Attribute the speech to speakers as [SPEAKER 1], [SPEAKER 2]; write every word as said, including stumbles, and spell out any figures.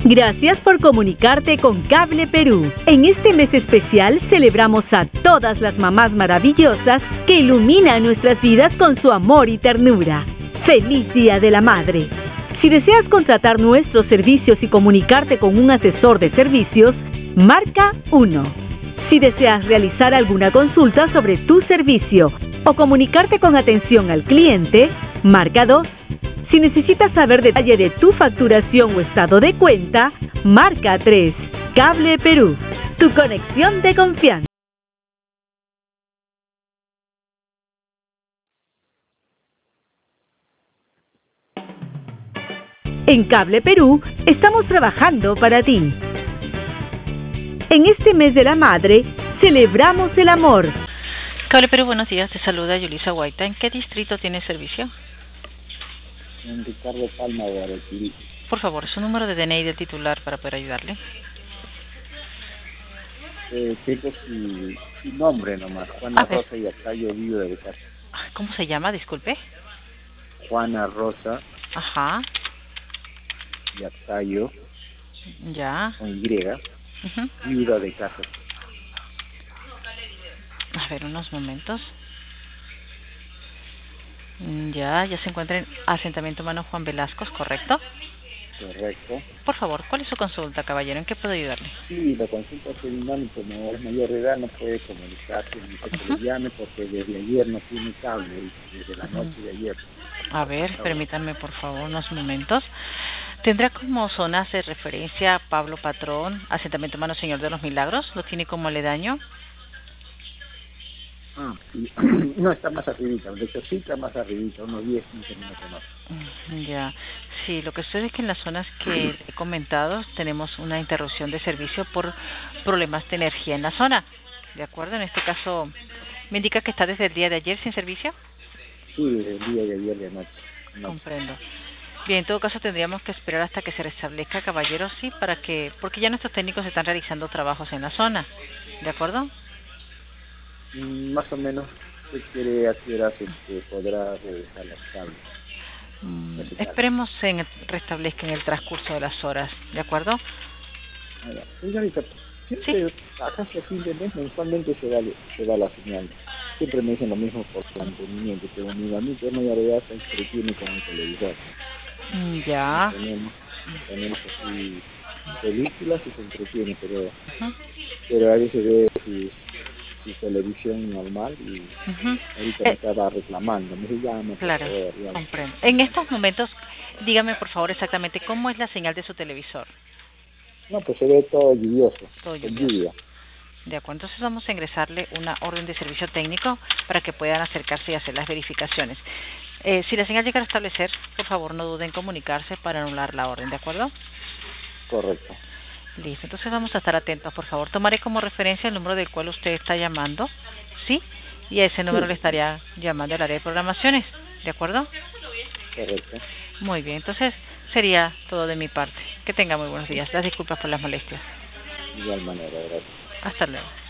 [SPEAKER 1] Gracias por comunicarte con Cable Perú. En este mes especial celebramos a todas las mamás maravillosas que iluminan nuestras vidas con su amor y ternura. ¡Feliz Día de la Madre! Si deseas contratar nuestros servicios y comunicarte con un asesor de servicios, marca uno. Si deseas realizar alguna consulta sobre tu servicio o comunicarte con atención al cliente, marca dos. Si necesitas saber detalle de tu facturación o estado de cuenta, marca tres. Cable Perú, tu conexión de confianza. En Cable Perú estamos trabajando para ti. En este mes de la madre, celebramos el amor.
[SPEAKER 2] Cable Perú, buenos días. Te saluda Yulisa Guaita. ¿En qué distrito tiene servicio?
[SPEAKER 3] En Ricardo Palma, Guayaquil.
[SPEAKER 2] Por favor, su número de D N I del titular para poder ayudarle.
[SPEAKER 3] Eh, tengo su, su nombre nomás, Juana Rosa Yactayo, viuda de casa.
[SPEAKER 2] ¿Cómo se llama? Disculpe.
[SPEAKER 3] Juana Rosa.
[SPEAKER 2] Ajá.
[SPEAKER 3] Yactayo.
[SPEAKER 2] Ya.
[SPEAKER 3] Con Y. Uh-huh. Viuda de casa.
[SPEAKER 2] A ver, unos momentos. Ya, ya se encuentra en asentamiento humano Juan Velasco, ¿correcto?
[SPEAKER 3] Correcto.
[SPEAKER 2] Por favor, ¿cuál es su consulta, caballero? ¿En qué puedo ayudarle?
[SPEAKER 3] Sí, la consulta es dinámica, como es mayor de edad, no puede comunicarse, ni que uh-huh. le llame porque desde ayer no tiene cable, desde la noche uh-huh. de ayer.
[SPEAKER 2] A ver, permítanme por favor unos momentos. ¿Tendrá como zonas de referencia Pablo Patrón, asentamiento humano Señor de los Milagros? ¿Lo tiene como aledaño?
[SPEAKER 3] Ah, sí. No, está más arribita, de hecho sí está más arribita, unos diez, quince minutos más.
[SPEAKER 2] Ya, sí, lo que sucede es que en las zonas que he comentado tenemos una interrupción de servicio por problemas de energía en la zona, ¿de acuerdo? En este caso, ¿me indica que está desde el día de ayer sin servicio?
[SPEAKER 3] Sí, desde el día de ayer de noche. No.
[SPEAKER 2] Comprendo. Bien, en todo caso tendríamos que esperar hasta que se restablezca, caballero, sí, para que, porque ya nuestros técnicos están realizando trabajos en la zona, ¿de acuerdo?
[SPEAKER 3] Más o menos, ¿qué quiere hacer que podrá regresar las cables?
[SPEAKER 2] Mm, esperemos en restablezca en el transcurso de las horas, ¿de acuerdo?
[SPEAKER 3] Señorita, siempre ¿sí? Acá hasta fin de mes mensualmente se da, se da la señal. Siempre me dicen lo mismo por mantenimiento, que un a mí que es mayor de edad se entretiene con el televisor.
[SPEAKER 2] Ya.
[SPEAKER 3] Tenemos, tenemos así películas y se entretiene, pero, uh-huh. pero a veces ve si su televisión normal y uh-huh. ahorita eh, me estaba reclamando, me llama.
[SPEAKER 2] Claro, favor, comprendo. En estos momentos, dígame por favor exactamente cómo es la señal de su televisor.
[SPEAKER 3] No, pues se ve todo lluvioso,
[SPEAKER 2] todo lluvioso. Lluvia. De acuerdo, entonces vamos a ingresarle una orden de servicio técnico para que puedan acercarse y hacer las verificaciones. Eh, si la señal llega a establecer, por favor no duden en comunicarse para anular la orden, ¿de acuerdo?
[SPEAKER 3] Correcto.
[SPEAKER 2] Listo, entonces vamos a estar atentos, por favor. Tomaré como referencia el número del cual usted está llamando, ¿sí? Y a ese número sí. le estaría llamando al área de programaciones, ¿de acuerdo?
[SPEAKER 3] Correcto.
[SPEAKER 2] Muy bien, entonces sería todo de mi parte. Que tenga muy buenos días. Las disculpas por las molestias.
[SPEAKER 3] De igual manera, gracias.
[SPEAKER 2] Hasta luego.